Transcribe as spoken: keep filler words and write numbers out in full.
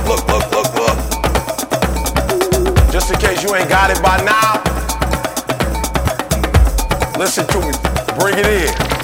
look, look, look, look. Just in case you ain't got it by now, listen to me. Bring it in.